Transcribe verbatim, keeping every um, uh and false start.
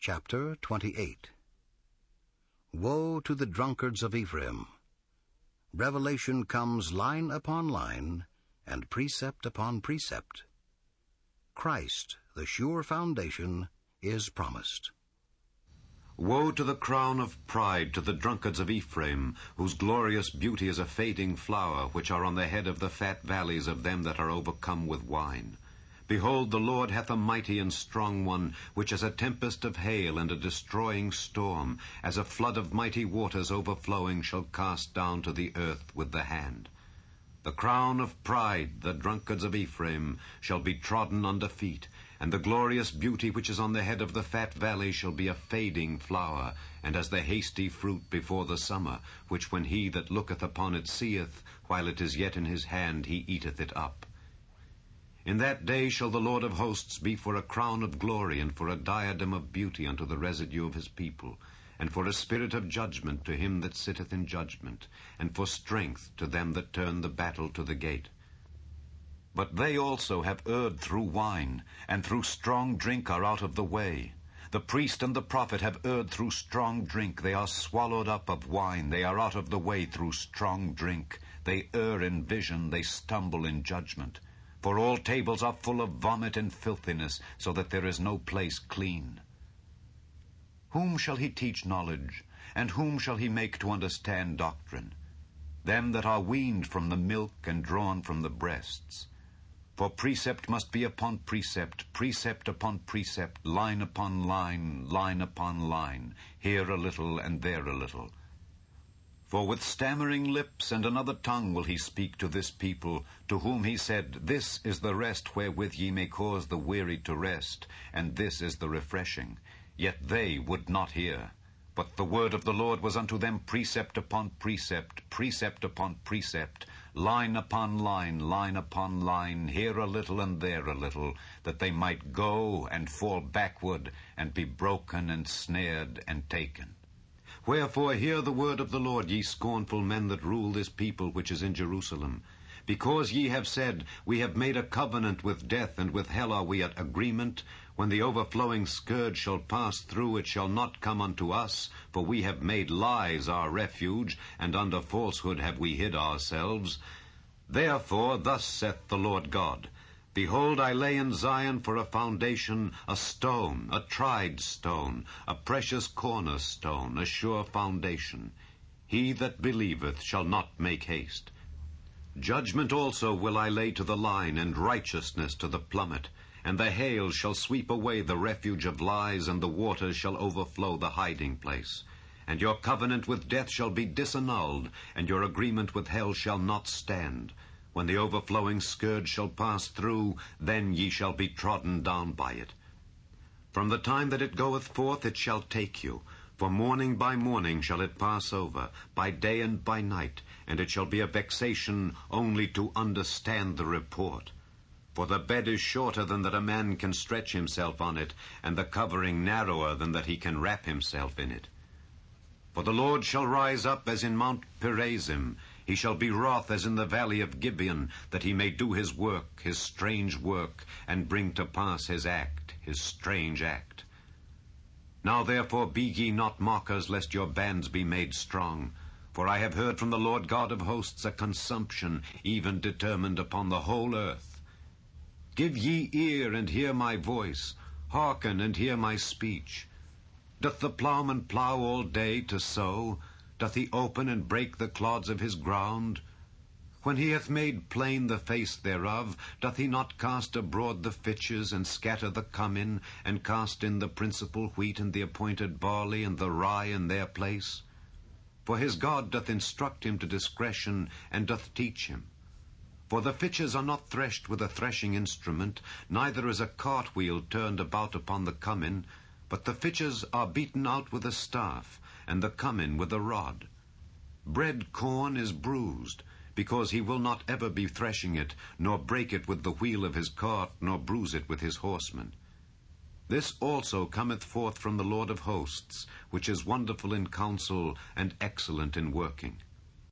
Chapter twenty-eight. Woe to the drunkards of Ephraim! Revelation comes line upon line, and precept upon precept. Christ, the sure foundation, is promised. Woe to the crown of pride, to the drunkards of Ephraim, whose glorious beauty is a fading flower, which are on the head of the fat valleys of them that are overcome with wine. Behold, the Lord hath a mighty and strong one, which as a tempest of hail and a destroying storm, as a flood of mighty waters overflowing, shall cast down to the earth with the hand. The crown of pride, the drunkards of Ephraim, shall be trodden under feet, and the glorious beauty which is on the head of the fat valley shall be a fading flower, and as the hasty fruit before the summer, which when he that looketh upon it seeth, while it is yet in his hand, he eateth it up. In that day shall the Lord of hosts be for a crown of glory, and for a diadem of beauty unto the residue of his people, and for a spirit of judgment to him that sitteth in judgment, and for strength to them that turn the battle to the gate. But they also have erred through wine, and through strong drink are out of the way. The priest and the prophet have erred through strong drink. They are swallowed up of wine. They are out of the way through strong drink. They err in vision. They stumble in judgment. For all tables are full of vomit and filthiness, so that there is no place clean. Whom shall he teach knowledge, and whom shall he make to understand doctrine? Them that are weaned from the milk and drawn from the breasts. For precept must be upon precept, precept upon precept, line upon line, line upon line, here a little and there a little. For with stammering lips and another tongue will he speak to this people, to whom he said, This is the rest wherewith ye may cause the weary to rest, and this is the refreshing. Yet they would not hear. But the word of the Lord was unto them precept upon precept, precept upon precept, line upon line, line upon line, here a little and there a little, that they might go and fall backward, and be broken and snared and taken. Wherefore hear the word of the Lord, ye scornful men that rule this people which is in Jerusalem. Because ye have said, We have made a covenant with death, and with hell are we at agreement, when the overflowing scourge shall pass through, it shall not come unto us, for we have made lies our refuge, and under falsehood have we hid ourselves. Therefore thus saith the Lord God, Behold, I lay in Zion for a foundation a stone, a tried stone, a precious cornerstone, a sure foundation. He that believeth shall not make haste. Judgment also will I lay to the line, and righteousness to the plummet. And the hail shall sweep away the refuge of lies, and the waters shall overflow the hiding place. And your covenant with death shall be disannulled, and your agreement with hell shall not stand. When the overflowing scourge shall pass through, then ye shall be trodden down by it. From the time that it goeth forth it shall take you, for morning by morning shall it pass over, by day and by night, and it shall be a vexation only to understand the report. For the bed is shorter than that a man can stretch himself on it, and the covering narrower than that he can wrap himself in it. For the Lord shall rise up as in Mount Perazim, he shall be wroth as in the valley of Gibeon, that he may do his work, his strange work, and bring to pass his act, his strange act. Now therefore be ye not mockers, lest your bands be made strong. For I have heard from the Lord God of hosts a consumption, even determined upon the whole earth. Give ye ear, and hear my voice. Hearken, and hear my speech. Doth the plowman plow all day to sow? Doth he open and break the clods of his ground? When he hath made plain the face thereof, doth he not cast abroad the fitches, and scatter the cummin, and cast in the principal wheat, and the appointed barley, and the rye in their place? For his God doth instruct him to discretion, and doth teach him. For the fitches are not threshed with a threshing instrument, neither is a cartwheel turned about upon the cummin, but the fitches are beaten out with a staff, and the cummin with a rod. Bread corn is bruised, because he will not ever be threshing it, nor break it with the wheel of his cart, nor bruise it with his horsemen. This also cometh forth from the Lord of hosts, which is wonderful in counsel, and excellent in working.